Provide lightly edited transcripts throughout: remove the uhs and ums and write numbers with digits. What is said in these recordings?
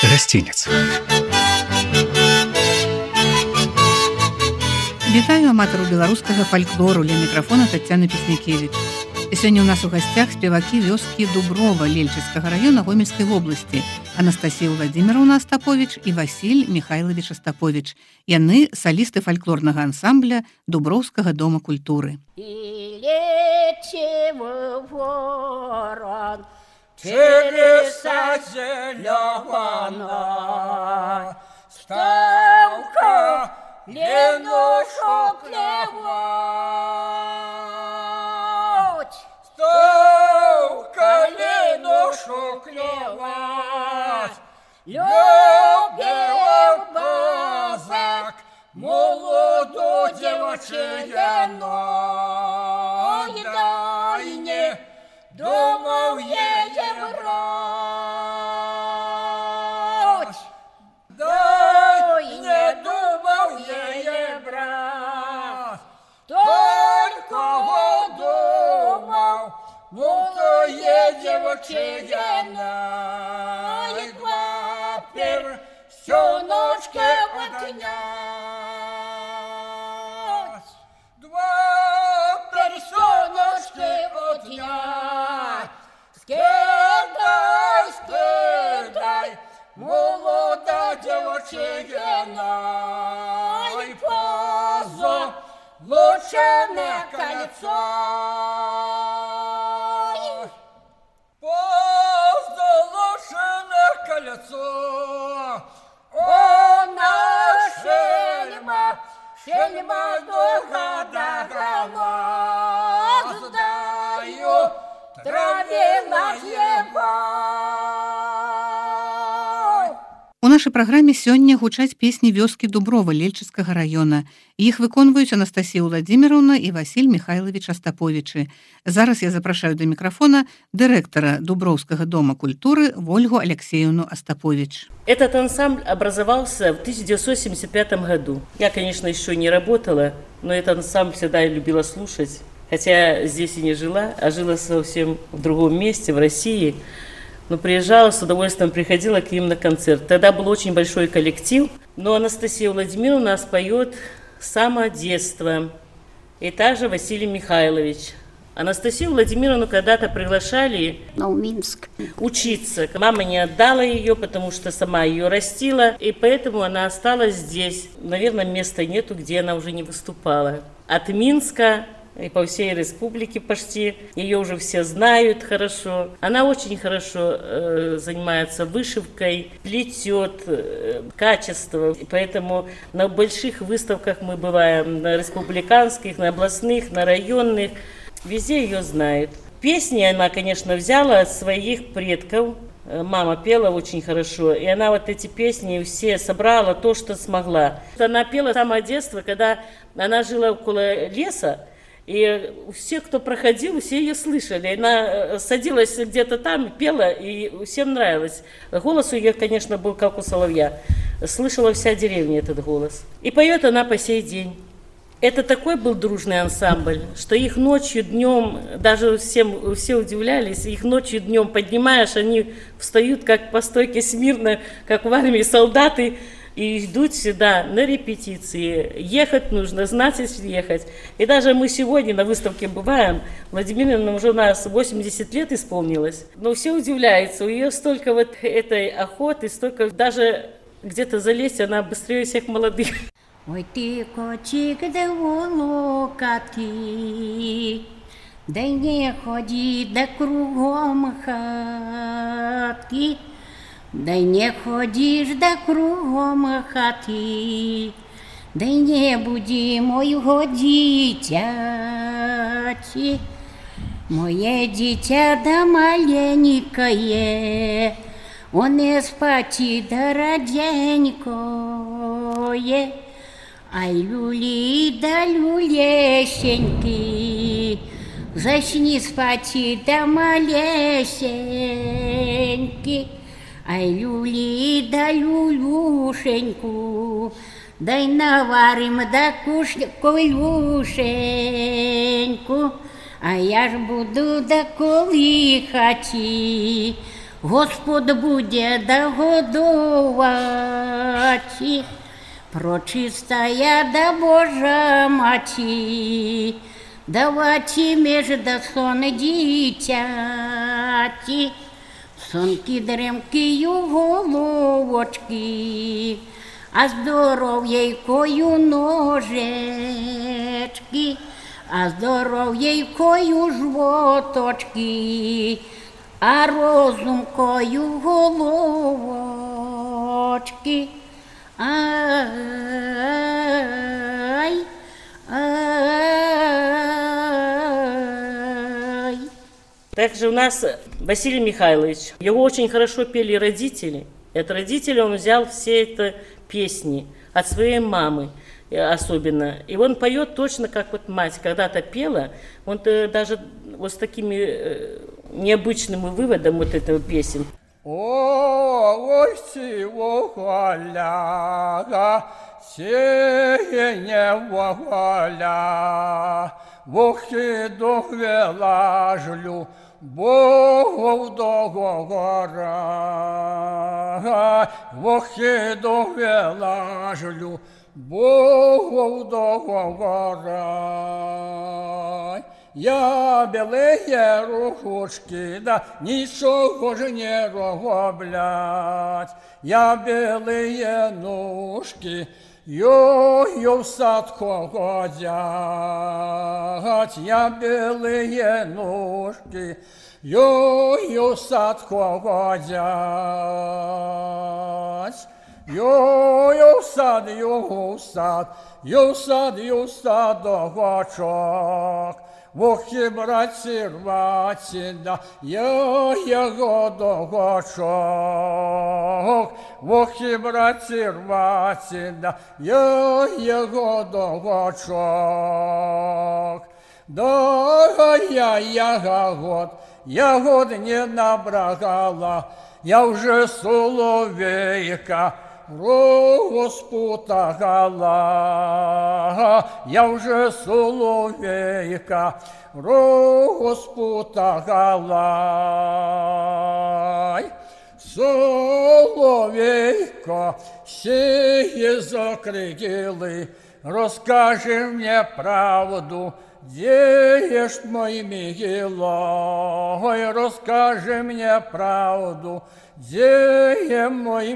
Гасцінец. Вітаю аматараў беларускага фальклору, ля мікрафона Таццяна Песнякевіч. Сёння ў нас у гасцях спевакі вёскі Дуброва Лельчыцкага раёна Гомельскай вобласці Анастасія Владимировна Остапович і Васіль Михайлович Остапович. Яны салісты фальклорнага ансамбля Дуброўскага дома культуры. И летевый ворон через зеленая ставка ленушок клевать, ставка ленушок клевать, любил базак молоду девочину, и дай не думал ей брать, дай не думал ей брать, только думал, молодая девочина, и клапер всю ночки отнять, два персоночки отнять, скидай, молода девочина, и позолоченное кольцо, позолоченное кольцо, она шельма догадала, сдаю, травилась его. У нашай праграме сёння гучаць песні вёскі Дуброва Лельчыцкага раёна. Іх выконваюць Анастасія Владимировна і Васіль Михайлович Остаповичы. Зараз я запрашаю до микрофона директора Дуброўскага дома культуры Ольгу Алексеевну Остапович. Этот ансамбль образовался в 1975 году. Я, конечно, еще не работала, но этот ансамбль всегда любила слушать. Хотя здесь и не жила, а жила совсем в другом месте, в России. Но приезжала, с удовольствием приходила к ним на концерт. Тогда был очень большой коллектив, но Анастасия Владимировна споет с самого детства. И также Василий Михайлович. Анастасию Владимировну когда-то приглашали в Минск учиться. Мама не отдала ее, потому что сама ее растила, и поэтому она осталась здесь. Наверное, места нету, где она уже не выступала. От Минска и по всей республике почти. Ее уже все знают хорошо. Она очень хорошо занимается вышивкой, плетет, качество. И поэтому на больших выставках мы бываем, на республиканских, на областных, на районных. Везде ее знают. Песни она, конечно, взяла от своих предков. Мама пела очень хорошо, и она вот эти песни все собрала то, что смогла. Она пела с самого детства, когда она жила около леса, и все, кто проходил, все ее слышали. Она садилась где-то там, пела, и всем нравилось. Голос у нее, конечно, был как у соловья. Слышала вся деревня этот голос. И поет она по сей день. Это такой был дружный ансамбль, что их ночью, днем, даже все удивлялись, их ночью, днем поднимаешь, они встают как по стойке смирно, как в армии солдаты, и идут сюда на репетиции. Ехать нужно, значит ехать. И даже мы сегодня на выставке бываем, Владимировна уже у нас 80 лет исполнилось, но все удивляются, у нее столько вот этой охоты, столько даже где-то залезть, она быстрее всех молодых. Ой, ты, котик, да волокатый, да не ходи, да кругом хаты, да не ходишь, да кругом хаты, да не буди моего дитяти, мое дитя да маленькое, он не спати да раденькое. Ай, люли да люлесеньки, зачни спать да малесеньки. Ай, люли да люлюшеньку, дай наварим да кулюшеньку. А я ж буду да колихати, Господь буде догодувати, прочистая да Божа Маті, давати межда сон дитяті, сонки дремки головочки, а здоров'єйкою ножечки, а здоров'єйкою жвоточки, а розумкою головочки. Ай, ай. Также у нас Василий Михайлович. Его очень хорошо пели родители. От родителей он взял все это песни от своей мамы особенно. И он поет точно как вот мать когда-то пела. Он даже вот с такими необычными выводами вот этого песен. Ой, воля, сеяние воля, вохи довела жлю, Богов договора, вохи довела жлю, Богов договора. Я білеє рухушки, да нічого ж не роблять. Я білеє ножки, йо в садку годять. Я білеє ножки, йо в садку годять. Йо в сад, йо в сад догочок. Вохи, братці, рваці, да, його догочок. Вохи, братці, рваці, да, його догочок. Да ягод не набрала, я вже соловейка розпутала, я вже соловейка розпутала. Соловейко, сіє закрили, розкажи мені правду, де ж мої мігіло, розкажи мені правду, де мої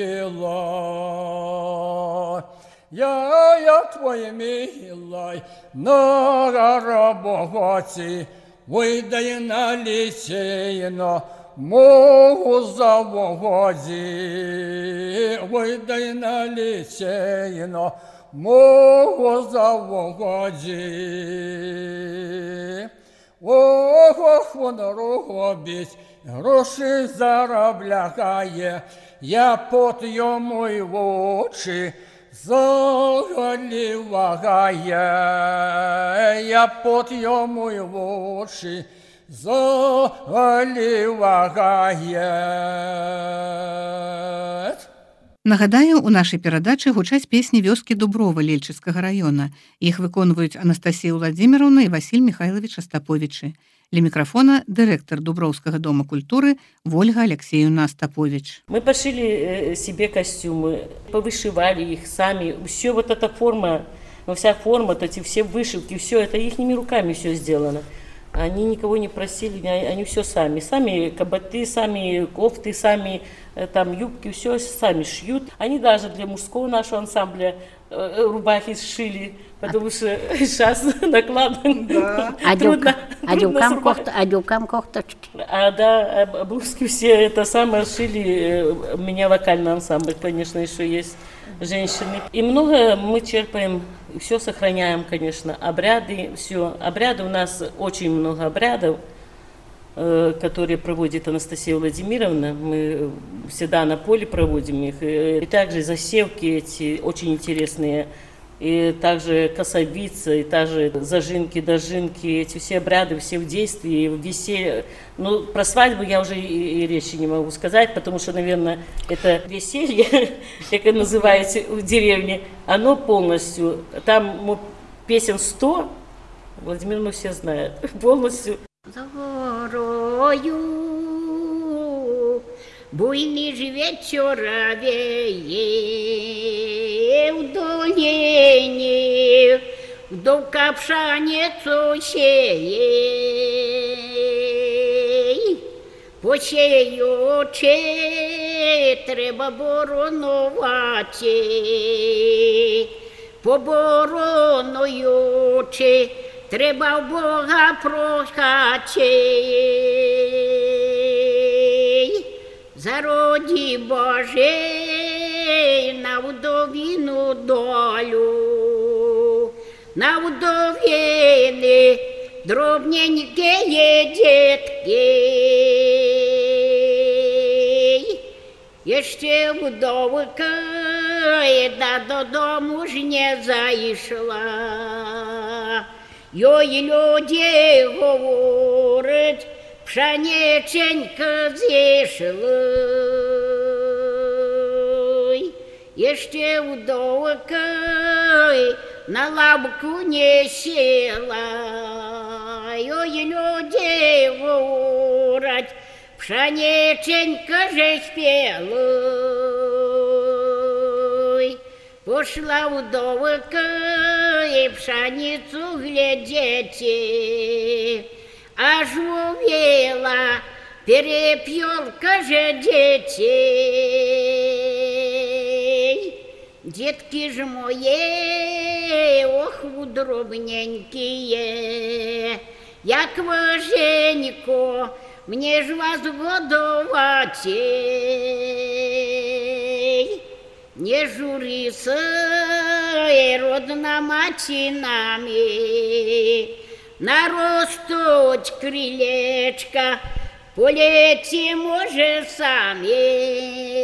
мігіло. Я твоє милой, на роботі, вийдай на ліцейно, мого заводі, вийдай на ліцейно, мого заводі. Ох, воно робить, гроші заробляє, я пот йому й в очі заливає, я пот йому й в очі заливає. Нагадаю, у нашай перадачы гучаць песні вёскі Дуброва Лельчыцкага раёна. Іх выконваюць Анастасія Владзіміровна і Васіль Михайлович Астаповічы. Ля мікрафона дырэктар Дуброўскага дома культуры Вольга Алексеевна Остапович. Мы пошили себе костюмы, повышивали их сами. Все вот эта форма, вся форма, эти все вышивки, все это ихними руками все сделано. Они никого не просили, они все сами. Сами кабаты, сами кофты, сами там юбки, все сами шьют. Они даже для мужского нашего ансамбля рубахи сшили, потому что сейчас накладывают. Да. А дюкам кофточки. Да, блузки все это самое шили. У меня вокальный ансамбль, конечно, еще есть женщины. И много мы черпаем, все сохраняем, конечно, обряды, все. Обряды у нас очень много обрядов, которые проводит Анастасия Владимировна. Мы всегда на поле проводим их. И также засевки эти очень интересные. И также косовица, и также зажинки, дожинки, эти все обряды, все в действии, в веселье. Ну, про свадьбу я уже и речи не могу сказать, потому что, наверное, это веселье, как это называется в деревне, оно полностью, там песен 100, Владимировна все знают, полностью. За горою буйний ж вечора веє в долині, вдовка пшаницю сіє. Посіючи, треба боронувати, поборонуючи, треба в Бога прохати. Зароді Божий на вдовіну долю, на вдовіни дробненькі дітки. Ще вдовка додому ж не зайшла. Йой люди говорять, пшениченька зійшла. Ще вдовка на лавку не сіла. Йой люди говорять, пшениченька же спела. Пошла вдовка и пшеницу глядеть, аж увела перепелка же детей. Детки ж мои, ох, удробненькие, як важенько, мне ж вас годовать. Не журися, родна мати нами, наростуть крилечка, полеті може самі.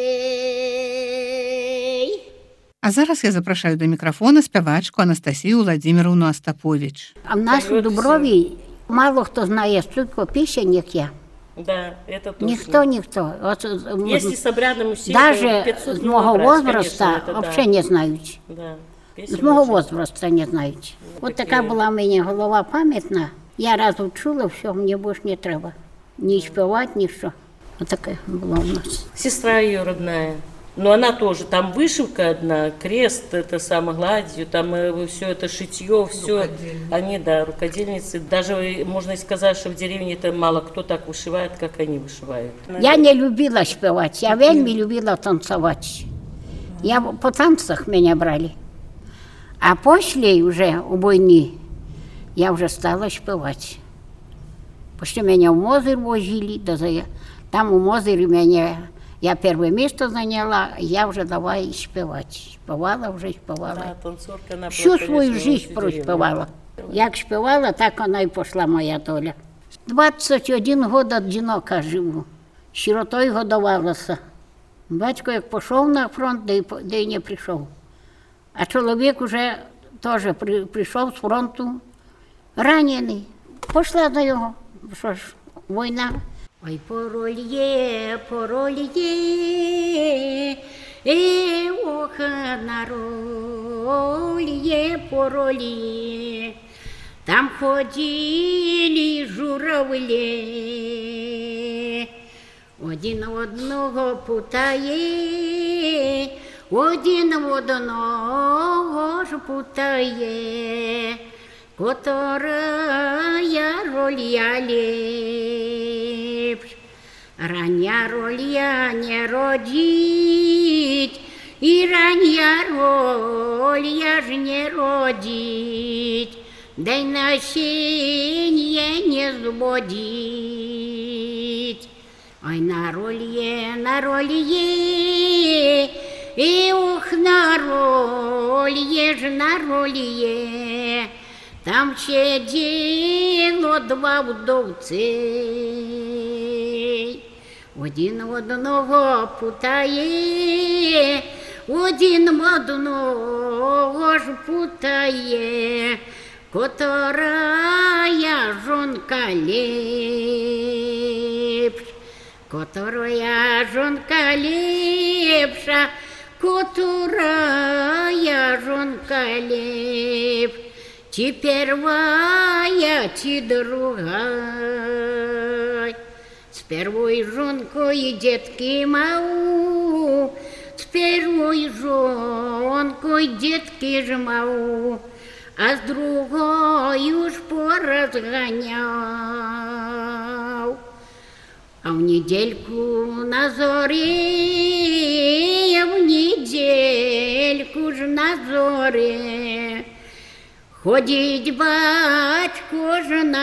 А зараз я запрашаю до мікрафона спявачку Анастасію Владимировну Остапович. А в нас у Дуброві мало хто знає стільки пісень, як я. Да, это точно. Никто. Вот, если с обрядом усилием, даже 500 с моего брать, возраста конечно, это вообще да. не знают. Да. С моего возраста не знают. Вот такая была у меня голова памятна. Я раз учила, все, мне больше не треба. Ни спевать, ни что. Вот такая была у нас. Сестра ее родная. Но она тоже, там вышивка одна, крест, это самое, гладью, там все это шитье, все. Они, да, рукодельницы. Даже можно сказать, что в деревне это мало кто так вышивает, как они вышивают. Я не любила спевать, я вельми любила танцевать. Я по танцах меня брали. А после уже у войны я уже стала спевать. После меня в Мозырь возили, там у Мозыря меня... Я первое место заняла, я уже давай спевать. Спевала, уже спевала. Да, танцорка, она Всю была, свою конечно, жизнь проспевала. Як спевала, так вона і пішла моя доля. 21 год одинока живу. Сиротою годувалася. Батько як пішов на фронт, де й не прийшов. А чоловік уже теж прийшов з фронту, ранений. Пішла до його, що ж, війна. Ой, порольє, ох, нарольє, порольє, там ходили журавлі, один одного путає, один одного ж путає, которая ролья лепш. Рання ролья не родить, и рання ролья ж не родить, да й насіння не збодить. Ой, на ролье, и ух, на ролье ж на ролье, там сиділо два вдовці. Один одного путає, один одного ж путає, которая жонка лепш, которая жонка лепша, которая жонка лепш. Ти первая, ти другая. С первой жонкой детки мау, с первой жонкой детки ж мау, а с другой уж поразгонял. А в недельку на зоре, в недельку ж на зоре, ходить батько ж на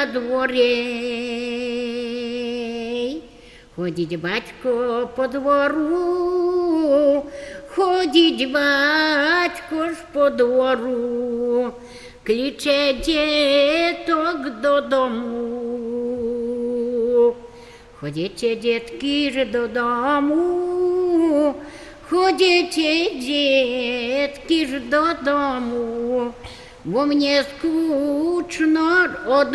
дворе. Ходить батько по двору, ходить батько ж по двору, кличе діток додому. Ходите, детки ж додому, ходите, детки ж додому, бо мені скучно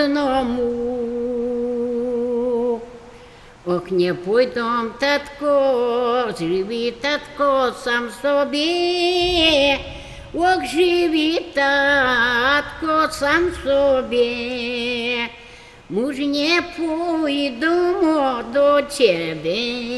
одному. Ох, не пойдем, татко, живи, татко, сам собі. Ох, живи, татко, сам собі. Муж не пойдемо до тебе.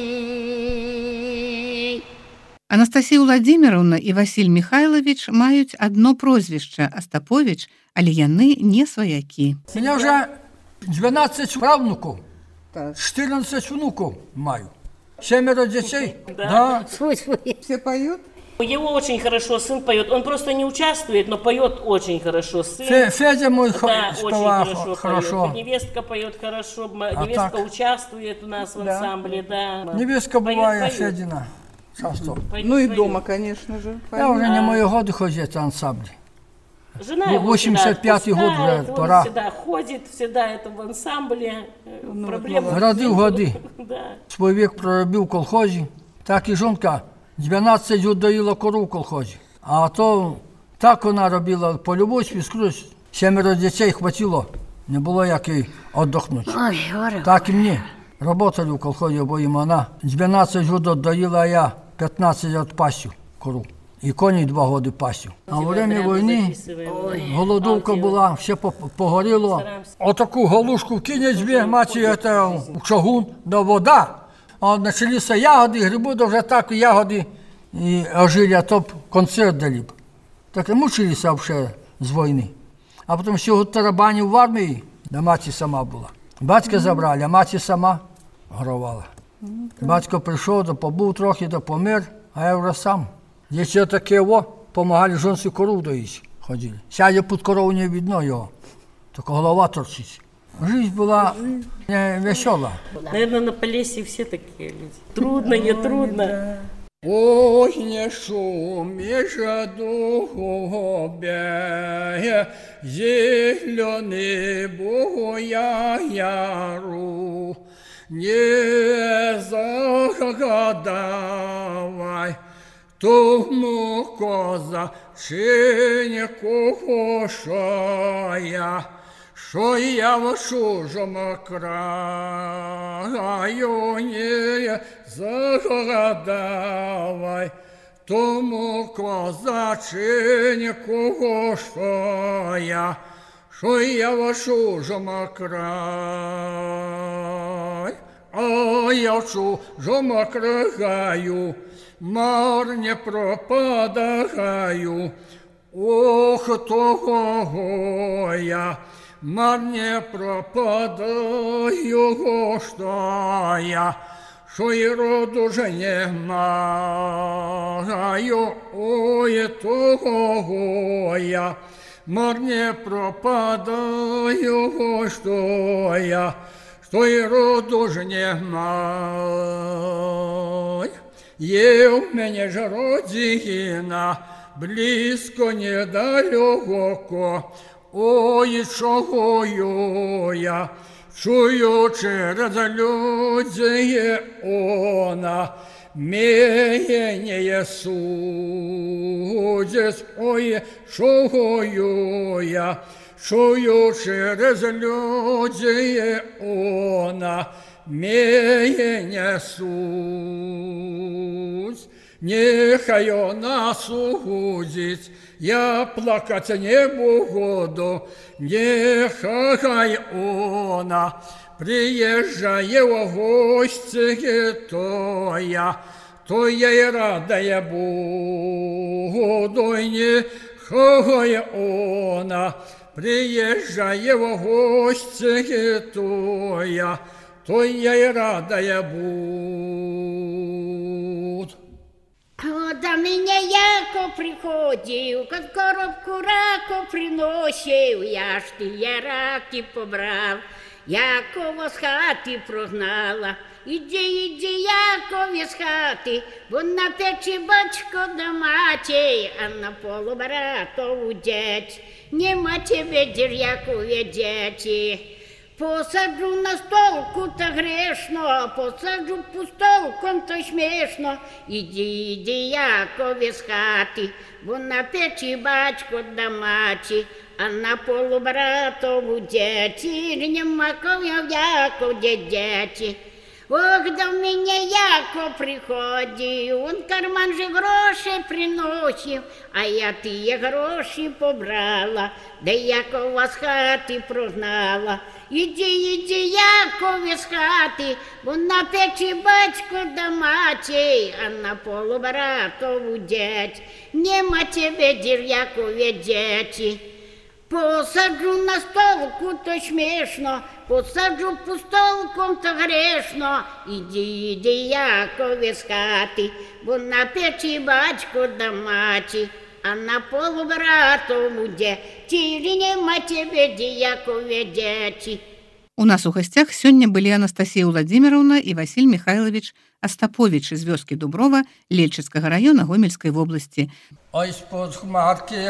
Анастасія Владимировна і Василь Михайлович мають одно прозвище – Остапович, але яны не свояки. У мене вже 12 правнуків, 14 внуків маю. 7 дітей. Да. Свой. Все поют? Его очень хорошо сын поет. Он просто не участвует, но поет очень хорошо. Сын, Федя мой да, очень співав хорошо поет. Невестка поет хорошо. Невестка так? Участвует у нас в ансамбле, да. Невестка Поет, буває поет. Федіна. Часто. Поет, Ну и поет. дома, конечно же. Я вже не мої годи ходять в ансамблі. Жена его 85-й год отпускает, уже, он пора. всегда ходит, всегда это в ансамбле. Проблемы. Родив годи. Да. Свій вік проробив в колхозі. Так і жінка 12 год доїла кору в колхозі. А то так вона робила по любові, скрізь. 7 дітей хватило. Не було як їй віддохнути. Ой, горе. Так і мені. Работали в колхозі обоїм. Вона 12 год доїла, а я 15 відпасів кору. І коні 2 роки пасів. А во время війни голодовка була, все погоріло. Отаку галушку вкине збіг, маті в чагун до вода. А почалися ягоди, гриби, то вже так ягоди і ожили, а то концерт дали б. Так і мучилися вже з війни. А потім всього тарабанів в армії, де маті сама була. Батька забрали, а маті сама горувала. Батько прийшов, то побув трохи, то помер, а я вже сам. Діти таке, допомагали жінці коров доїть, ходили. Сядє під корову не видно його, тільки голова торчить. Жизнь була не весела. Наверное, на Полесье все такие люди. Трудно, не трудно. Ой, не шумі жаду голубя, зеленый буя яру, не загадавай, тому коза чиняку хошая, що я в чужому краю не загадавай, тому козаченьку гошая, що я в чужому краю, а я в чужому краю, марне пропадаю, ох, того я, марне пропадаю, що й роду ж не маю, ой, того я, марне пропадаю, що й роду ж не маю. Є в мене ж родина, близько, недалеко, ой, чого я чую через людей она, мене судить, ой, чого я чую через людей она, мене судить. Нехай вона судить, я плакать не буду, нехай она приезжає в гості, то я й радая буду, нехай она приезжає в гості, то я й радая буду. До мене яко приходив, коробку раку приносив, я ж тіє раки побрав, Якова з хати прогнала. Іди, Якові з хати, бо на печі батько да маті, а на полу братову дєць. Нема тебе, Якові, дєці. Посаджу на столку, та грешно, посаджу пустолком, то смішно. Іди, Якові з хати, бо на печі батько да маті, а на полу братову дєці. Нема Яков, дєці. Ох, до мене Яко приходив, он карман же гроші приносив, а я тіє гроші побрала, де Якова з хати прогнала. Іди, Якові з хати, бо на печі батько да маті, а на полу братову дєць. Нема тебе, Якові, дєці. Посаджу на столку, то смішно, посаджу пустолком, то грешно. Іди, Якові з хати, бо на печі батько да маті, а на полу братову дєці. Нема тебе, Якові, дєці. У нас у гостях сёння былі Анастасія Владимировна і Васіль Михайлович Остапович з вёскі Дуброва Лельчыцкага раёна Гомельскай вобласці. Ой, з-под хмарки,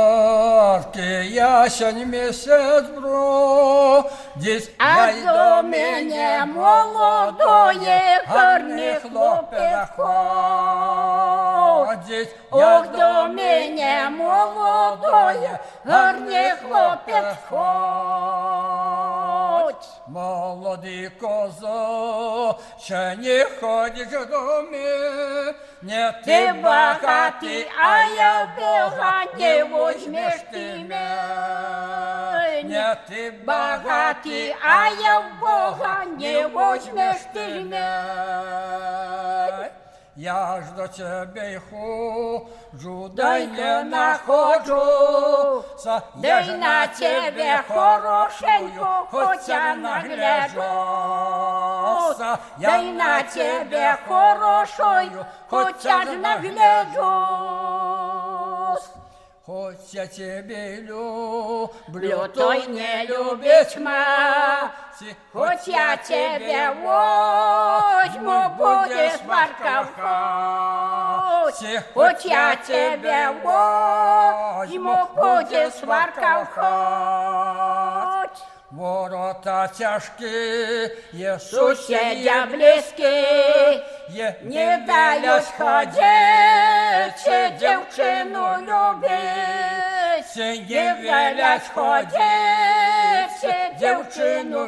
ясень месяц бродить, А до мене молодое, гарний хлопець ходить. Ох, до мене молодое, гарний хлопець ходить. Молодий козак, ще не ходиш до мене, Ти багатий, а я бога, не возьмеш ти мене. Ти Багатий, а я в Бога, не возьмеш ти мене. Я ж до тебе й ходжу, Дай не находжу, дай на тебе хорошенько, хоча нагляджу. Дай на тебе хорошою, хоча ж нагляджу. Хоть я тебе люблю, Той не любить ма, хоть я тебе возьму, буде сварка в хаті. Хоть я тебе возьму, буде сварка в хаті. Ворота тяжкі, є Сусідя близькі, не дають ходить, дівчину любить. Не велять ходить, дівчину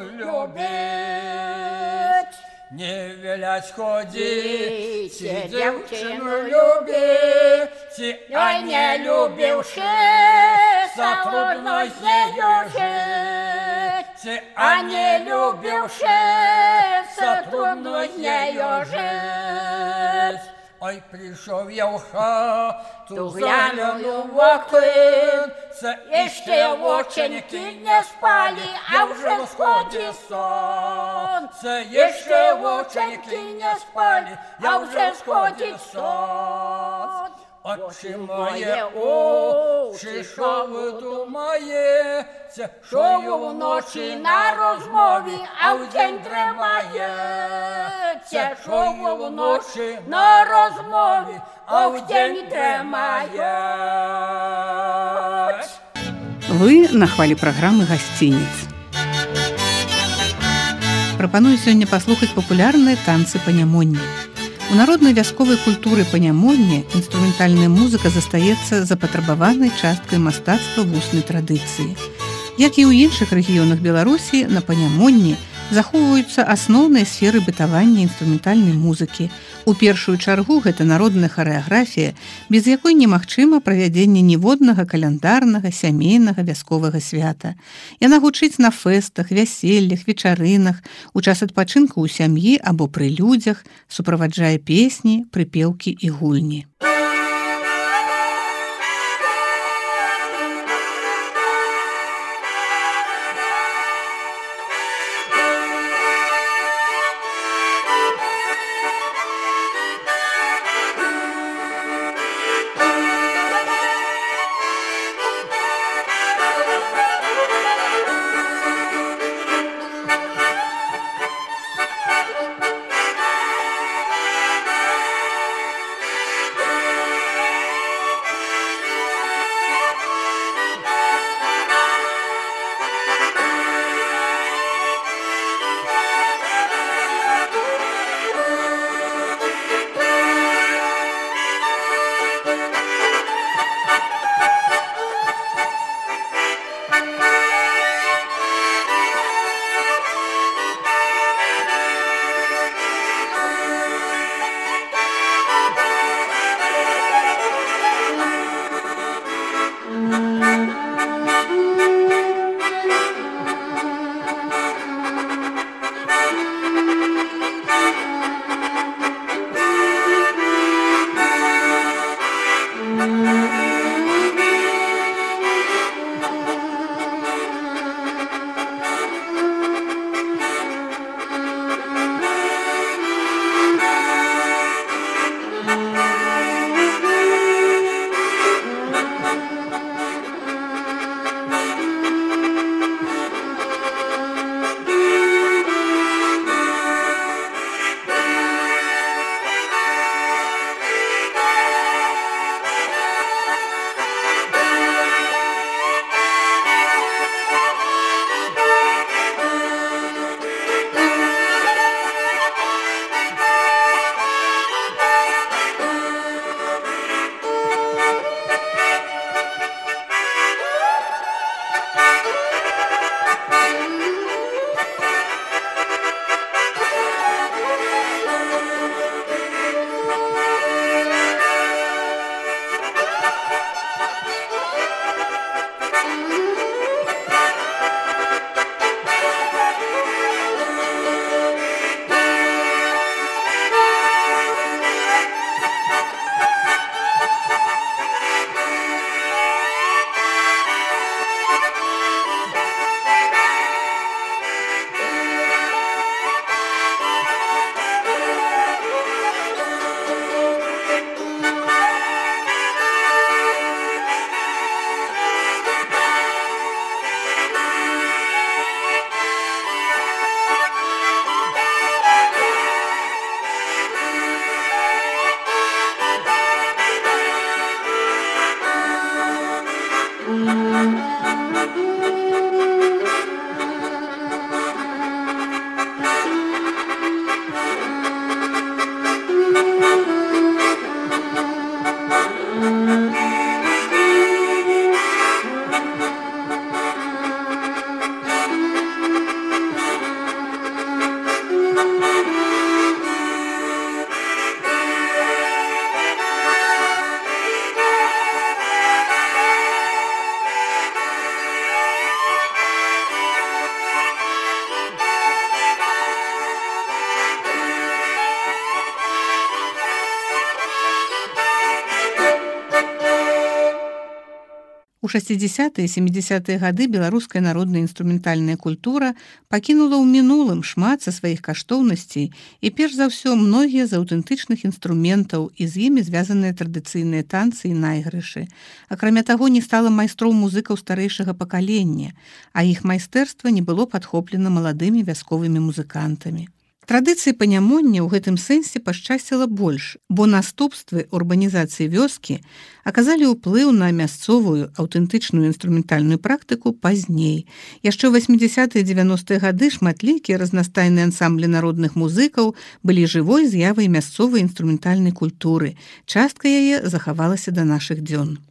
любить. Не велять ходить, дівчину любить. Ой, не любивши, трудно з нею жить. А не любивши, трудно з нею жить. Ой, прийшов я в хату, Глянув в окин, і ще оченьки не спали, а вже сходить сон. І ще оченьки не спали, а вже сходить сон. Очі моє, очі, що ви думаєте, Що вночі на розмові, а вдень тримається. Що вночі на розмові, а вдень тримається. Вы на хвалі праграмы «Гасцініц». Прапаную сёння паслухаць папулярныя танцы па-нямонні. У народнай вясковай культуры па-нямонні інструментальная музыка застаецца запатрабаванай часткай мастацтва вуснай традыцыі. Як і ў іншых рэгіёнах Беларусі, на па-нямонні захоўваюцца асноўныя сферы бытавання інструментальнай музыкі. У першую чаргу гэта народная харэаграфія, без якой немагчыма правядзенне ніводнага каляндарнага, сямейнага, вясковага свята. Яна гучыць на фэстах, вяселлях, вечарынах, у час адпачынку ў сям'і або пры людзях, суправаджае песні, прыпеўкі і гульні. У 60-е і 70-е гады беларуская народная інструментальная культура пакінула ў мінулым шмат са сваіх каштоўнасцей і перш за ўсё многія з аўтэнтычных інструментаў і з імі звязаныя традыцыйныя танцы і найгрышы. Акрамя таго, не стала майстроў музыкаў старэйшага пакалення, а іх майстэрства не было падхоплена маладымі вясковымі музыкантамі. Традыцыі панямоння ў гэтым сэнсе пашчасціла больш, бо наступствы урбанізацыі вёскі аказалі ўплыў на мясцовую аўтэнтычную інструментальную практыку пазней. Яшчэ ў 80-е 90-е гады шматлікія разнастайныя ансамблі народных музыкаў былі жывой з'явай мясцовай інструментальнай культуры. Частка яе захавалася да нашых дзён.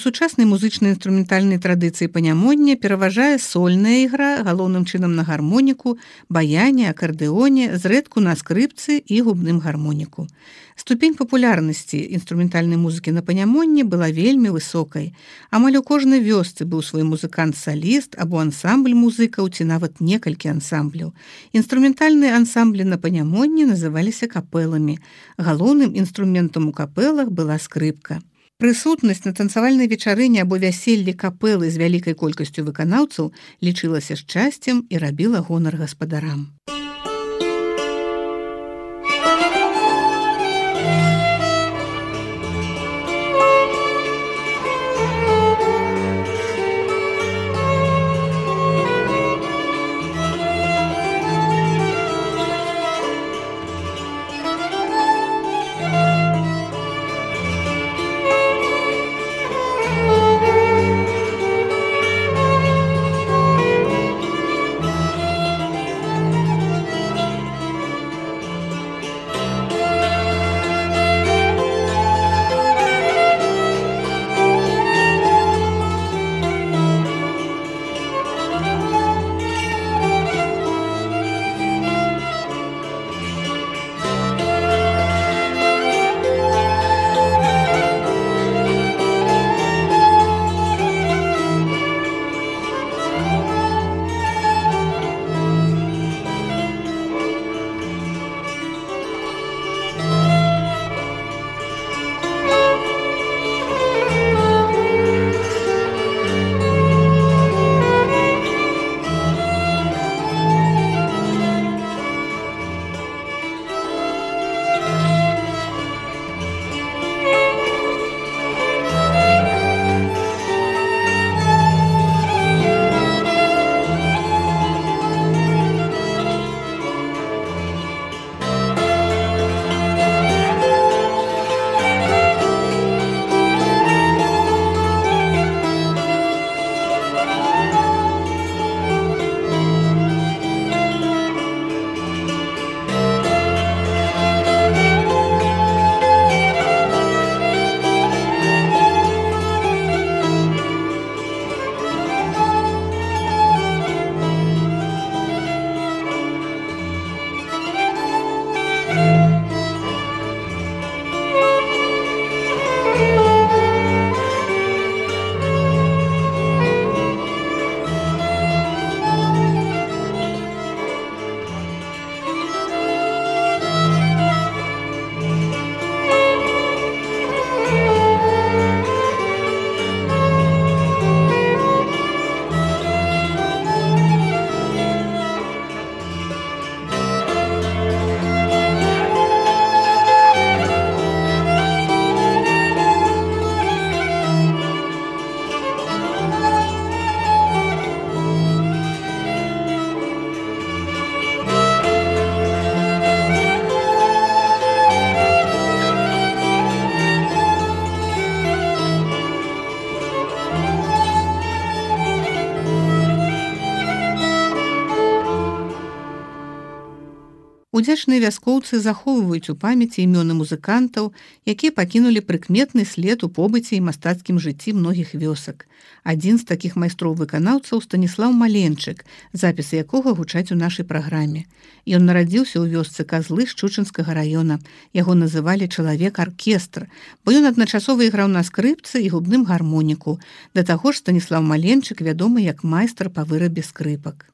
сучаснай музычнай інструментальнай традыцыі панямоння пераважае сольная ігра, галоўным чынам на гармоніку, баяне, акардэоне, зрэдку на скрыпцы і губным гармоніку. Ступень папулярнасці інструментальнай музыкі на панямонні была вельмі высокай. Амаль у кожнай вёсцы быў свой музыкант-саліст або ансамбль музыкаў ці нават некалькі ансамбляў. Інструментальныя ансамблі на панямонні называліся капэламі. Галоўным інструментам у капэлах была скрыпка. Прысутнасць на танцавальнай вечарыне або вяселлі капэлы з вялікай колькасцю выканаўцаў лічылася шчасцем і рабіла гонар гаспадарам. Удзячныя вяскоўцы захоўваюць у памяці імёны музыкантаў, якія пакінулі прыкметны след у побыце і мастацкім жыцці многіх вёсак. Адзін з такіх майстроў-выканаўцаў Станіслаў Маленчык, запісы якога гучаць у нашай праграме. Ён нарадзіўся ў вёсцы Казлы Шчучынскага раёна. Яго называлі чалавек-аркестр, бо ён адначасова іграў на скрыпцы і губным гармоніку. Да таго ж Станіслаў Маленчык вядомы як майстар па вырабе скрыпак.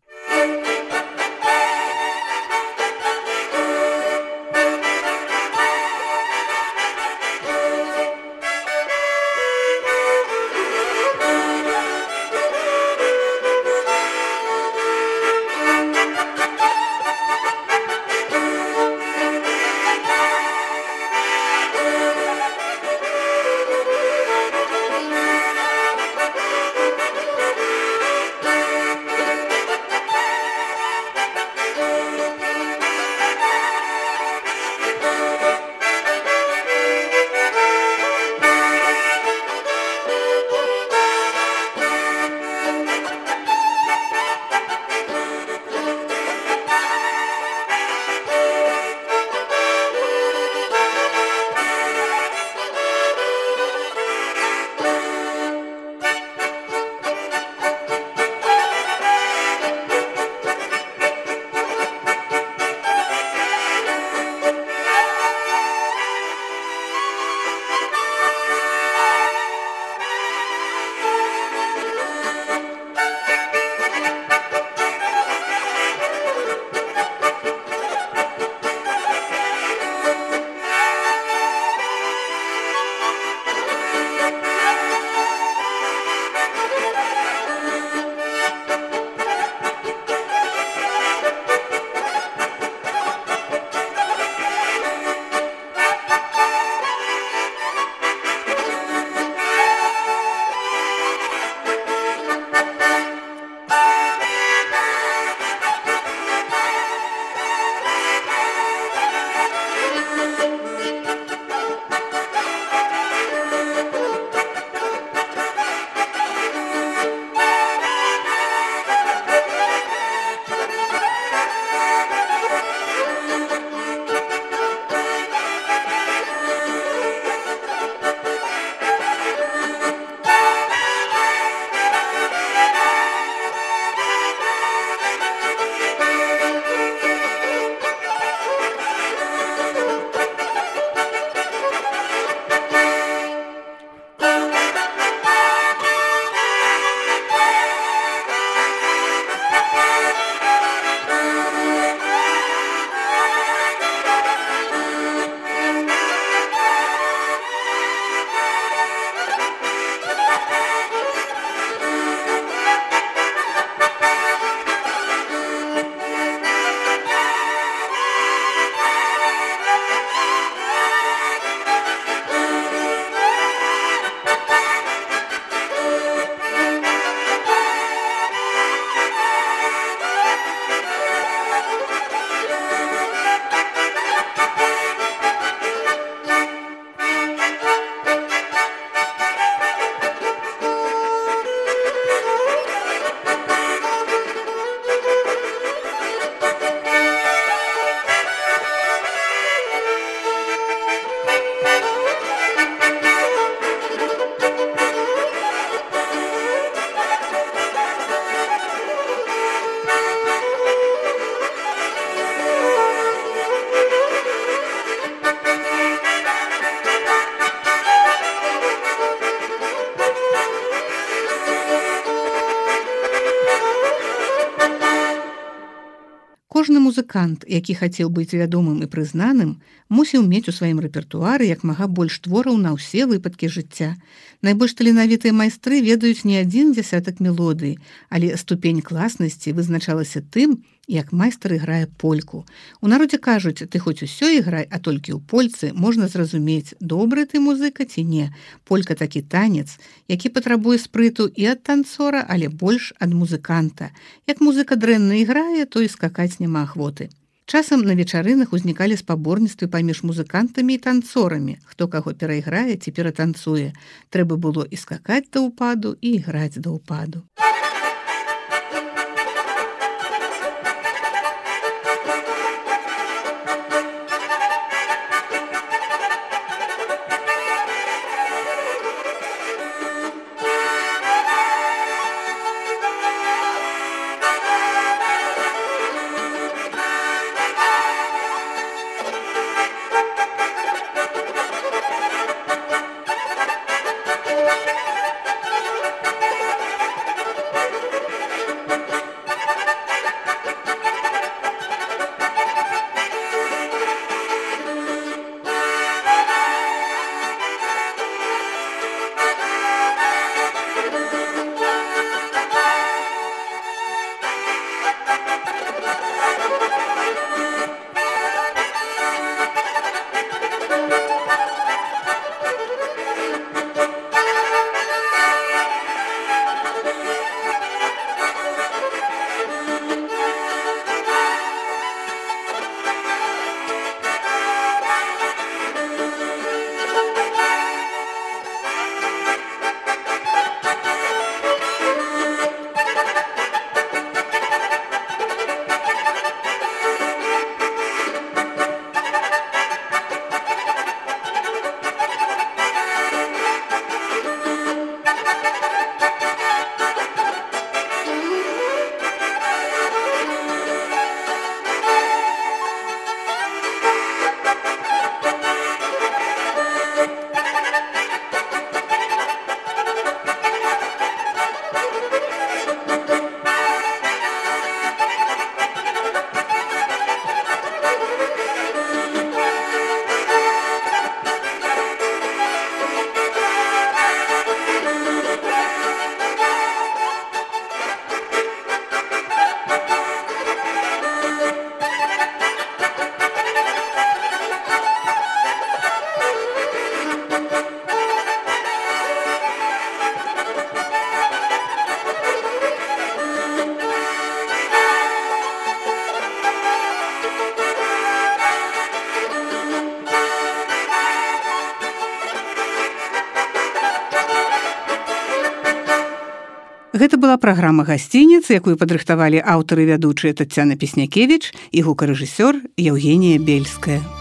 Кожны музыкант, які хацеў быць вядомым і прызнаным, мусіў мець у сваім рэпертуары як мага больш твораў на ўсе выпадкі жыцця. Найбольш таленавітыя майстры ведаюць не адзін дзясятак мелодый, але ступень класнасці вызначалася тым, як майстар іграе польку. У народзе кажуць, ты хоць усё іграй, а толькі ў польцы можна зразумець, добры ты музыка ці не. Полька такі танец, які патрабуе спрыту і ад танцора, але больш ад музыканта. Як музыка дрэнна іграе, то і скакаць няма ахвоты. Часам на вечарынах узнікалі спаборніцтвы паміж музыкантамі і танцорамі. Хто каго перайграе ці ператанцуе. Трэба было і скакаць да ўпаду, і іграць да ўпаду. Гэта была праграма «Гасцініц», якую падрыхтавалі аўтары і вядучыя Таццяна Песнякевіч і гукарэжысёр Яўгенія Бельская.